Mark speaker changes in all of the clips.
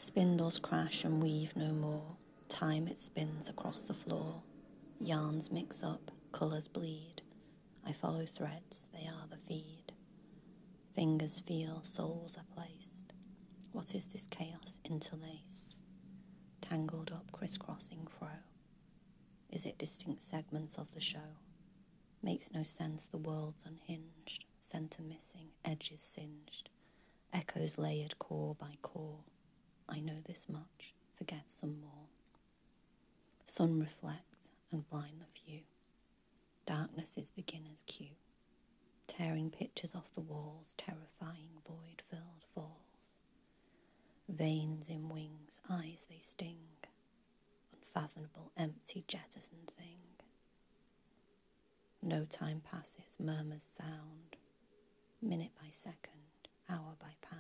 Speaker 1: Spindles crash and weave no more. Time it spins across the floor. Yarns mix up, colours bleed. I follow threads, they are the feed. Fingers feel, souls are placed. What is this chaos interlaced? Tangled up, crisscrossing fro. Is it distinct segments of the show? Makes no sense, the world's unhinged. Centre missing, edges singed. Echoes layered core by core. I know this much, forget some more. Sun reflect and blind the few. Darkness is beginner's cue. Tearing pictures off the walls, terrifying void-filled falls. Veins in wings, eyes they sting. Unfathomable, empty, jettisoned thing. No time passes, murmurs sound. Minute by second, hour by pound.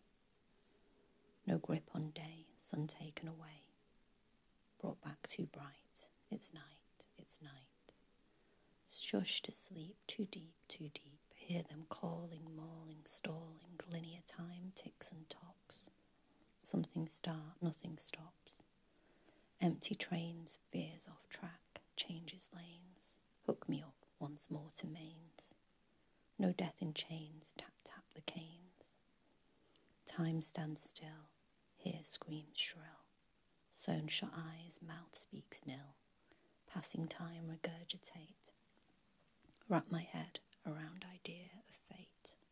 Speaker 1: No grip on day, sun taken away. Brought back too bright, it's night, it's night. Shush to sleep, too deep, hear them calling, mauling, stalling, linear time ticks and tocks. Something start, nothing stops. Empty trains veers off track, changes lanes. Hook me up once more to mains. No death in chains, tap tap the canes. Time stands still, here screams shrill. Sewn shut eyes, mouth speaks nil. Passing time regurgitate. Wrap my head around idea of fate.